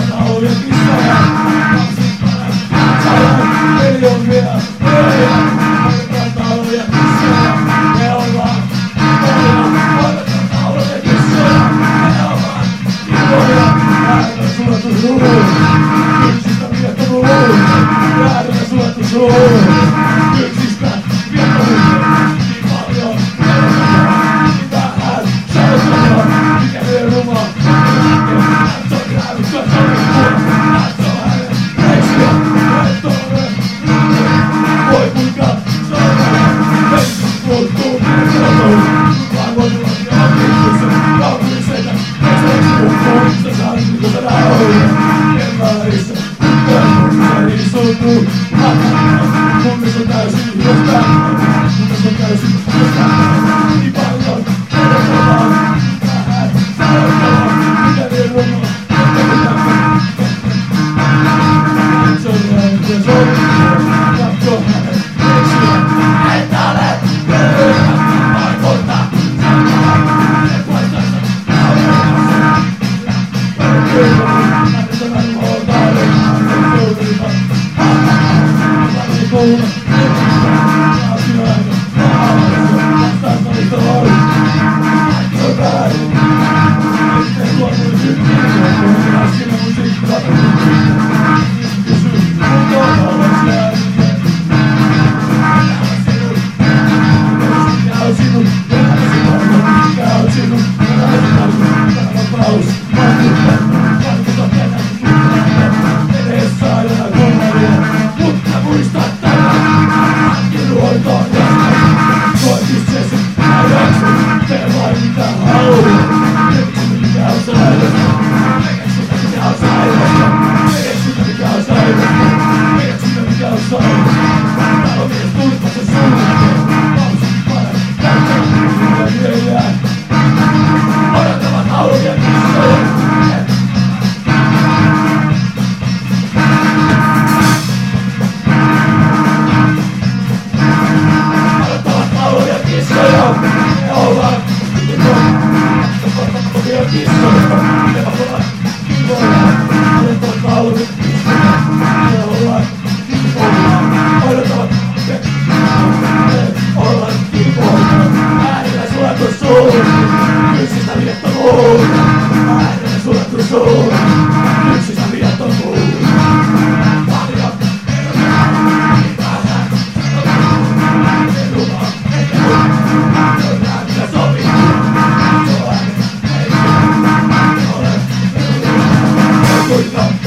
taulujen kissoja. Peli on vielä pöydä. Hoidetaan taulujen kissoja. Me ollaan kivoja. Hoidetaan taulujen kissoja. Me ollaan kivoja. Jäädellä suljettu suuhun. Yksistä viettomuun. Jäädellä suljettu suuhun. Yksistä viettomuun. Niin paljon. Niin vähän. Säytöllä. Mikä vie rumaa. Yksistä viettomuun. Äänellä suljettu suu. Yksistä viettomuun. Paljon erotaan. Niin vähän. Ei lupa. Eikä lupa. Jotain mitä sopii. Jotain. Ei ole. Ei kuinka.